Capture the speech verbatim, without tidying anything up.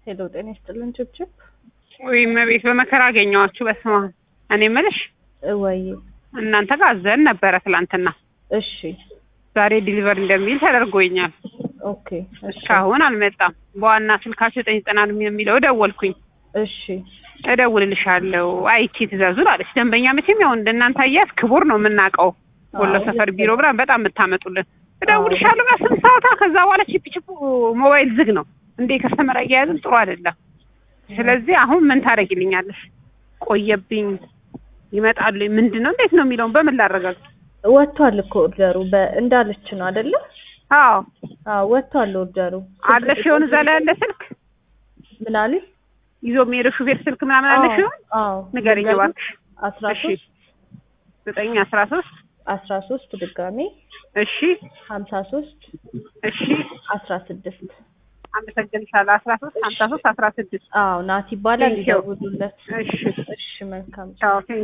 ሄሎ ጤና ይስጥልን ጭብጭብ ወይ መቤት በመከራ አገኘዋችሁ በስማ እኔ መልሽ ወይ እናንተ ጋር ዘን ነበር ትላንትና እሺ ዛሬ ዲሊቨሪ እንደሚል ተደርጎኛል ኦኬ እሺ አሁን አልመጣም በዋና ስልካችሁ ዘጠኝ ዘጠና አንድ የሚለው ደወልኩኝ እሺ እደውልልሻለሁ አይቺ ትዛዙ አለች ደንበኛ መቼም ያው እንደናንተ አያስ ክቡር ነው የምናቀው ወሎ ሰፈር ቢሮ ብራ በጣም መታመጡልን እደውልልሻለሁ በስንት ሰዓታ ከዛ በኋላ ቺፕ ቺፕ ሞባይል ዝግ ነው እንዴ ከስተመር አያያዝም ጥሩ አይደለም ስለዚህ አሁን ምን ታረጊልኛለሽ ቆየብኝ ይመጣሉ ምንድነው እንዴት ነው የሚለው በምን ላረጋግጥ ወጥቷል እኮ ኦርደሩ በእንዳለች ነው አይደለ አዎ አዎ ወጥቷል ኦርደሩ አለሽ የሆነ ዘላ ያለ ስልክ ምን አለ ይዞ የሚሄድ ሹፌር ስልክ ምናምን አለሽ አዎ ንገሪኝ እባክሽ አስራ ሶስት ዘጠኝ አስራ ሶስት አስራ ሶስት ድጋሜ እሺ ሀምሳ ሶስት እሺ አስራ ስድስት አመሰግንሻለሁ አስራ ሶስት ሀምሳ ሶስት አስራ ስድስት አዎ ናቲ ይባላል ይደውሉለት እሺ እሺ መልካም ቻው